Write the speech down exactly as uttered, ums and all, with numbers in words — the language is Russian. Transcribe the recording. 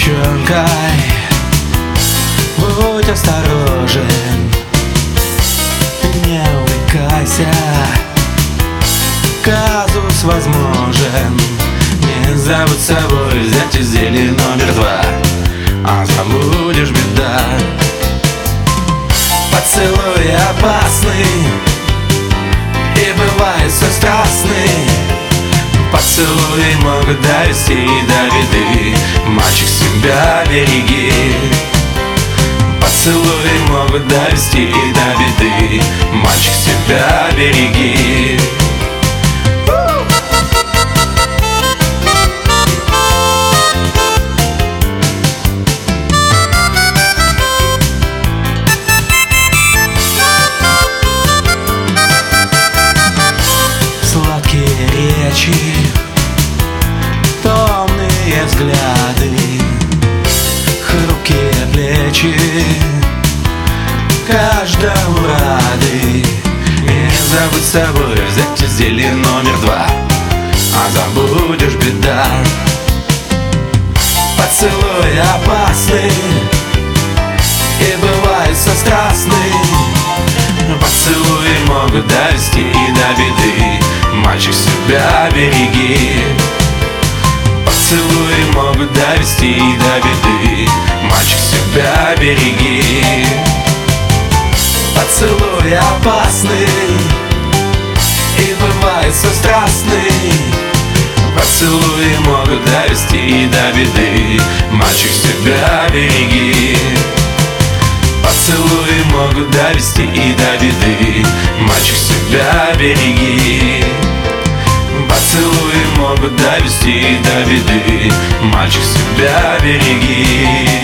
девчонкой, будь осторожен, не увлекайся, казус возможен. Не забудь с собой взять из зелья номер два, а забудешь — беда. Поцелуй опасный и бывает все страстный. Поцелуи могут довести до беды, мальчик, себя береги. Поцелуи могут довести до беды, мальчик, себя береги. Сладкие речи, томные взгляды, хрупкие плечи, каждому рады. Не забудь с собой взять из зелья номер два, а забудешь — беда. Поцелуй опасный и бывает все страстный. Поцелуи могут довести до беды, мальчик, себя береги. Поцелуи могут довести до беды, мальчик, себя береги. Поцелуй опасный и бывает все страстный. Поцелуи могут довести до беды, мальчик, себя береги. Поцелуи могут довести и до беды, мальчик, себя береги. Поцелуи могут довести до беды, мальчик, себя береги.